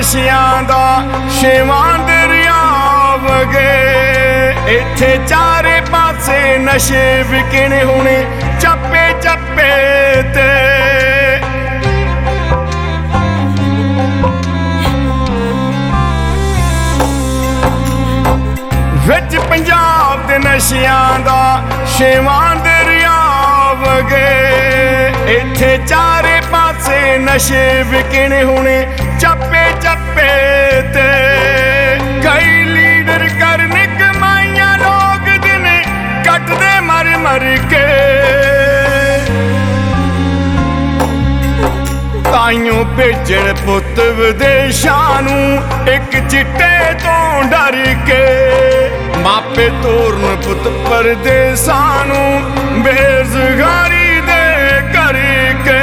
ਨਸ਼ਿਆਂ ਦਾ ਛੇਵਾਂ ਦਰਿਆ ਵਗੇ। ਇੱਥੇ ਚਾਰੇ ਪਾਸੇ ਨਸ਼ੇ ਵਿਕਣੇ ਹੁਣੇ ਚੱਪੇ ਚੱਪੇ ਤੇ। ਵਿੱਚ ਪੰਜਾਬ ਦੇ ਨਸ਼ਿਆਂ ਦਾ ਛੇਵਾਂ ਦਰਿਆ ਵਗੇ। ਇੱਥੇ ਚਾਰੇ ਪਾਸੇ ਨਸ਼ੇ ਵਿਕਣੇ ਹੁਣੇ ਚੱਪੇ ਚੱਪੇ ਤੇ। ਕਈ ਲੀਡਰ ਕਰਨ ਕਮਾਈਆਂ ਲੋਕ ਦਿਨ ਕੱਟਦੇ ਮਰ ਮਰ ਕੇ। ਤਾਈਓ ਭੇਜਣ ਪੁੱਤ ਵਿਦੇਸ਼ਾਂ ਨੂੰ ਇੱਕ ਚਿੱਟੇ ਤੋਂ ਡਰ ਕੇ। ਮਾਪੇ ਤੋਰਨ ਪੁੱਤ ਪਰਦੇਸਾਂ ਨੂੰ ਬੇਰੁਜ਼ਗਾਰੀ ਦੇ ਕਰਕੇ।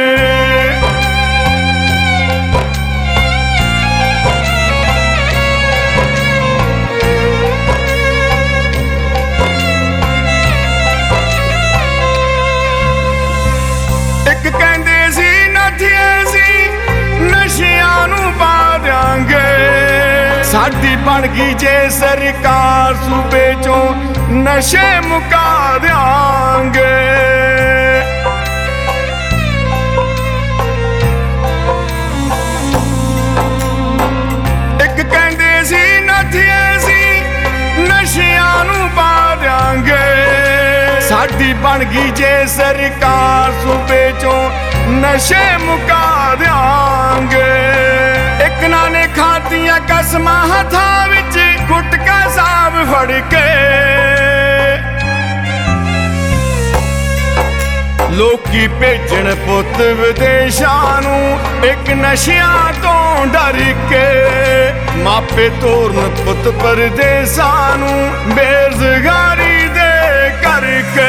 ਇੱਕ ਕਹਿੰਦੇ ਸੀ ਨੱਥੀਏ ਸੀ ਨਸ਼ਿਆਂ ਨੂੰ ਪਾ ਦਿਆਂਗੇ। ਸਾਡੀ ਬਣ ਗਈ ਜੇ ਸਰਕਾਰ ਸੂਬੇ ਚੋਂ ਨਸ਼ੇ ਮੁਕਾ ਦਿਆਂਗੇ। ਇੱਕ ਕਹਿੰਦੇ ਸੀ ਨੱਥੀਏ ਸੀ ਨਸ਼ਿਆਂ ਨੂੰ ਪਾ ਦਿਆਂਗੇ। ਸਾਡੀ ਬਣ ਗਈ ਜੇ ਸਰਕਾਰ ਸੂਬੇ ਚੋਂ ਨਸ਼ੇ ਮੁਕਾ ਦਿਆਂਗੇ। ਇੱਕ ਨਾ ਨੇ ਖਾਧੀਆਂ ਕਸਮਾਂ ਹੱਥਾਂ ਵਿੱਚ ਗੁਟਕਾ ਸਾਹਿਬ ਫੜ ਕੇ। ਲੋਕੀ ਭੇਜਣ ਪੁੱਤ ਵਿਦੇਸ਼ਾਂ ਨੂੰ ਇੱਕ ਨਸ਼ਿਆਂ ਤੋਂ ਡਰ ਕੇ। ਮਾਪੇ ਤੋਰਨ ਪੁੱਤ ਪਰਦੇਸਾਂ ਨੂੰ ਬੇਰੁਜ਼ਗਾਰੀ ਦੇ ਕਰਕੇ।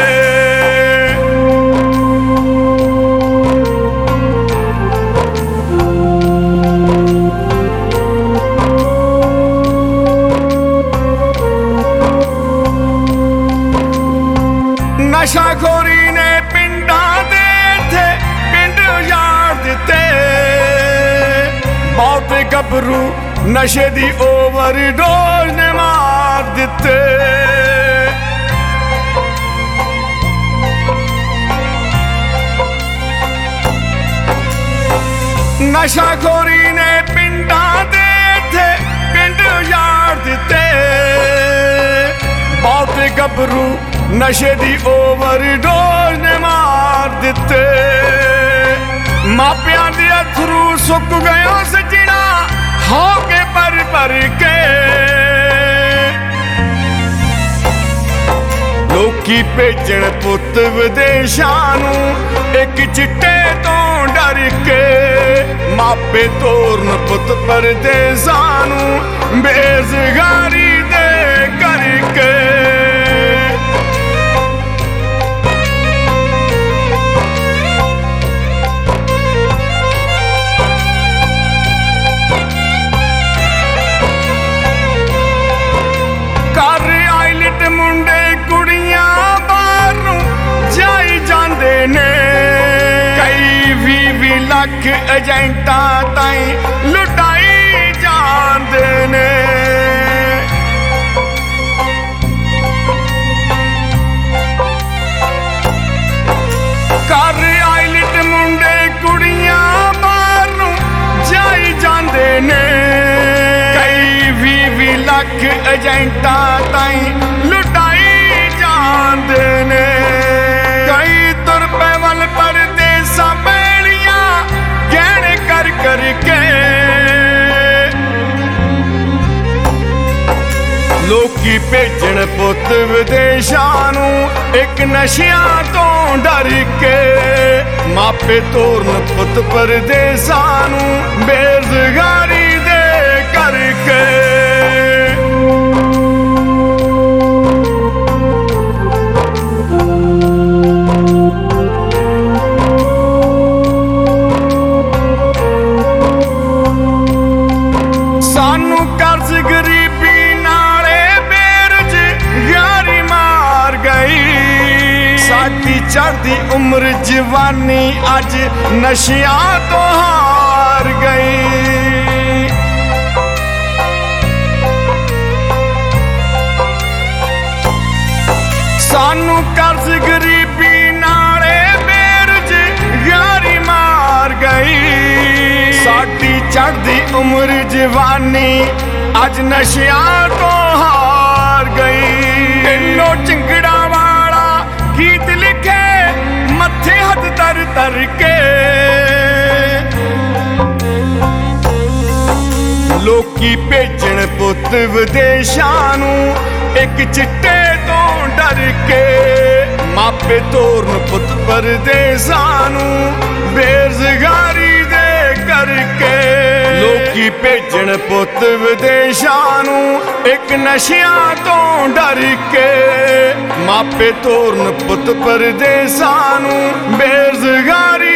ਨਸ਼ਾਖੋਰੀ ਨੇ ਪਿੰਡਾਂ ਦੇ ਇੱਥੇ ਪਿੰਡ ਉਜਾੜ ਦਿੱਤੇ। ਬਹੁਤ ਗੱਭਰੂ ਨਸ਼ੇ ਦੀ ਓਵਰਡੋਜ਼ ਨੇ ਮਾਰ ਦਿੱਤੇ। ਨਸ਼ਾਖੋਰੀ ਨੇ ਪਿੰਡਾਂ ਦੇ ਇੱਥੇ ਪਿੰਡ ਉਜਾੜ ਦਿੱਤੇ। ਬਹੁਤ ਗੱਭਰੂ ਨਸ਼ੇ ਦੀ ਓਵਰਡੋਜ਼ ਨੇ ਮਾਰ ਦਿੱਤੇ। ਮਾਪਿਆਂ ਦੇ ਅਥਰੂ ਸੁੱਕ ਗਏ ਸੱਜਣਾ ਹੋ ਕੇ ਭਰ ਭਰ ਕੇ। ਲੋਕੀ ਭੇਜਣ ਪੁੱਤ ਵਿਦੇਸ਼ਾਂ ਨੂੰ ਇੱਕ ਚਿੱਟੇ ਤੋਂ ਡਰ ਕੇ। ਮਾਪੇ ਤੋਰਨ ਪੁੱਤ ਪਰਦੇਸਾਂ ਨੂੰ ਬੇਰੁਜ਼ਗਾਰੀ ਦੇ ਕਰਕੇ। ਮੁੰਡੇ ਕੁੜੀਆਂ ਬਾਹਰ ਨੂੰ ਜਾਈ ਜਾਂਦੇ ਨੇ। ਕਈ 20-20 ਲੱਖ ਏਜੰਟਾਂ ਤਾਈਂ ਲੁਟਾਈ ਜਾਂਦੇ ਨੇ। ਕਰ ਆਈਲਟ ਮੁੰਡੇ ਕੁੜੀਆਂ ਬਾਹਰ ਨੂੰ ਜਾਈ ਜਾਂਦੇ ਨੇ। ਕਈ 20-20 ਲੱਖ ਏਜੰਟਾਂ ਤਾਈਂ ਲੁਟਾਈ ਜਾਂਦੇ ਨੇ। ਕਈ ਤੁਰ ਪਏ ਵੱਲ ਪਰਦੇਸਾਂ ਬੇੜੀਆਂ ਗਹਿਣੇ ਕਰ ਕਰਕੇ। ਲੋਕੀ ਭੇਜਣ ਪੁੱਤ ਵਿਦੇਸ਼ਾਂ ਨੂੰ ਇੱਕ ਨਸ਼ਿਆਂ ਤੋਂ ਡਰ ਕੇ। ਮਾਪੇ ਤੋਰਨ ਪੁੱਤ ਪਰਦੇਸਾਂ ਨੂੰ ਬੇਰੁਜ਼ਗਾਰੀ ਦੇ ਕਰਕੇ। ਸਾਨੂੰ ਕਰਜ਼ ਗਰੀਬੀ ਨਾਲੇ ਬੇਰੁਜ਼ਗਾਰੀ ਮਾਰ ਗਈ। ਸਾਡੀ ਚੜ੍ਹਦੀ ਉਮਰ ਜਵਾਨੀ ਅੱਜ ਨਸ਼ਿਆਂ ਤੋਂ ਹਾਰ ਗਈ। ਚੜ੍ਹਦੀ ਉਮਰ ਜਵਾਨੀ ਅੱਜ ਨਸ਼ਿਆਂ ਤੋਂ ਹਾਰ ਗਈ। ਤੈਨੂੰ ਚਿੰਗੜਾ ਵਾਲਾ ਗੀਤ ਲਿਖੇ ਮੱਥੇ ਹੱਥ ਧਰ ਧਰ ਕੇ, ਲੋਕੀ ਭੇਜਣ ਪੁੱਤ ਵਿਦੇਸ਼ਾਂ ਨੂੰ ਇੱਕ ਚਿੱਟੇ ਤੋਂ ਡਰ ਕੇ, ਮਾਪੇ ਤੋਰਨ ਪੁੱਤ ਪਰਦੇਸਾਂ ਨੂੰ ਬੇਰੁਜ਼ਗਾਰੀ ਦੇ ਕਰਕੇ। ਲੋਕੀ ਭੇਜਣ ਪੁੱਤ ਵਿਦੇਸ਼ਾਂ ਨੂੰ ਇੱਕ ਨਸ਼ਿਆਂ ਤੋਂ ਡਰ ਕੇ, ਮਾਪੇ ਤੋਰਨ ਪੁੱਤ ਪਰਦੇਸਾਂ ਨੂੰ ਬੇਰੁਜ਼ਗਾਰੀ